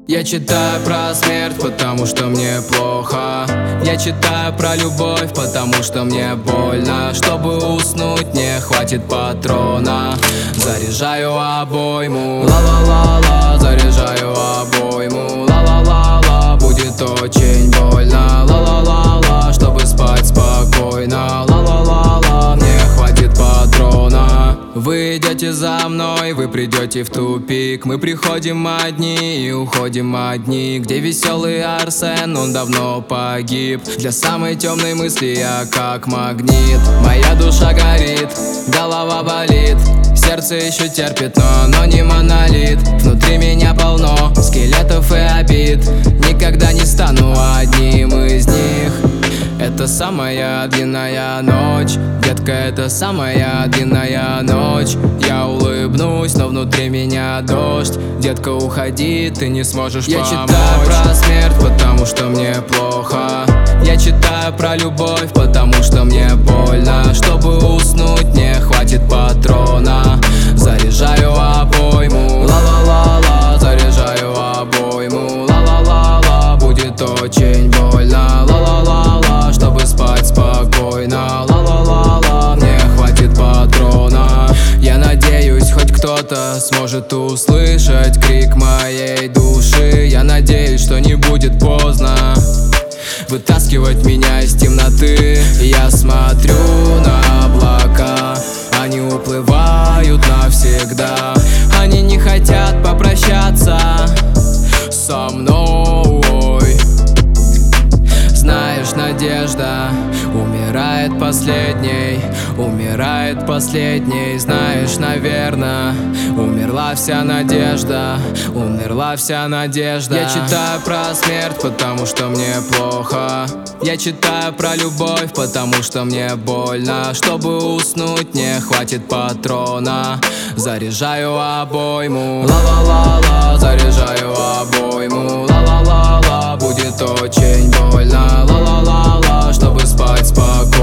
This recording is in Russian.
Я читаю про смерть, потому что мне плохо. Я читаю про любовь, потому что мне больно. Чтобы уснуть, не хватит патрона. Заряжаю обойму, ла-ла-ла-ла. Заряжаю обойму, ла-ла-ла-ла. Будет очень больно, ла-ла-ла-ла. Чтобы спать спокойно, ла-ла-ла-ла. Мне хватит патрона. Вы идете за мной, вы придете в тупик. Мы приходим одни и уходим одни. Где веселый Арсен, он давно погиб. Для самой темной мысли я как магнит. Моя душа горит, голова болит. Сердце еще терпит, но не монолит. Внутри меня полно скелетов и обид. Никогда не стану одним из них. Это самая длинная ночь, детка, это самая длинная ночь. Я улыбнусь, но внутри меня дождь. Детка, уходи, ты не сможешь помочь. Я читаю про смерть, потому что мне плохо. Я читаю про любовь, потому что мне больно. Чтобы уснуть, не хватит патрона. Заряжаю обойму, ла-ла-ла-ла. Заряжаю обойму, ла-ла-ла-ла. Будет очень больно, ла-ла-ла-ла. Чтобы спать спокойно, ла-ла-ла-ла. Мне хватит патрона. Я надеюсь, хоть кто-то сможет услышать крик моей души. Я надеюсь, что не будет поздно вытаскивать меня из темноты. Я смотрю на облака, они уплывают навсегда. Они не хотят попрощаться со мной. Знаешь, надежда умирает последней, умирает последней. Знаешь, наверное, умерла вся надежда, умерла вся надежда. Я читаю про смерть, потому что мне плохо. Я читаю про любовь, потому что мне больно. Чтобы уснуть, не хватит патрона. Заряжаю обойму, ла-ла-ла-ла. Заряжаю обойму, ла-ла-ла-ла. Будет очень больно, ла-ла-ла-ла. Чтобы спать спокойно.